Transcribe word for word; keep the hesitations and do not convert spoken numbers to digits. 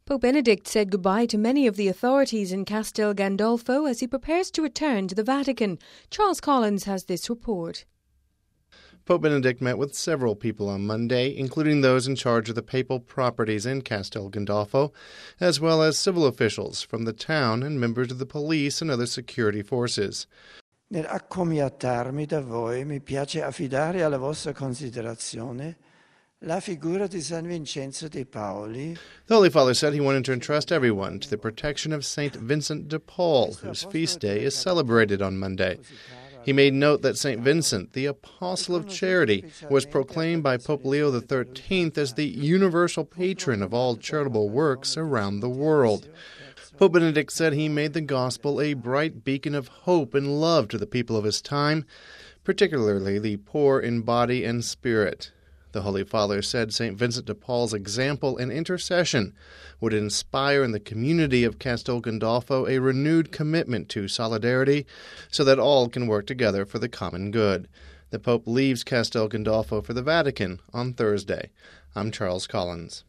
Pope Benedict said goodbye to many of the authorities in Castel Gandolfo as he prepares to return to the Vatican. Charles Collins has this report. Pope Benedict met with several people on Monday, including those in charge of the papal properties in Castel Gandolfo, as well as civil officials from the town and members of the police and other security forces. Nell'accomiatarmi da voi mi piace affidare alla vostra considerazione la figura di San Vincenzo de Paoli. The Holy Father said he wanted to entrust everyone to the protection of Saint Vincent de Paul, whose feast day is celebrated on Monday. He made note that Saint Vincent, the Apostle of Charity, was proclaimed by Pope Leo the thirteenth as the universal patron of all charitable works around the world. Pope Benedict said he made the gospel a bright beacon of hope and love to the people of his time, particularly the poor in body and spirit. The Holy Father said Saint Vincent de Paul's example and intercession would inspire in the community of Castel Gandolfo a renewed commitment to solidarity so that all can work together for the common good. The Pope leaves Castel Gandolfo for the Vatican on Thursday. I'm Charles Collins.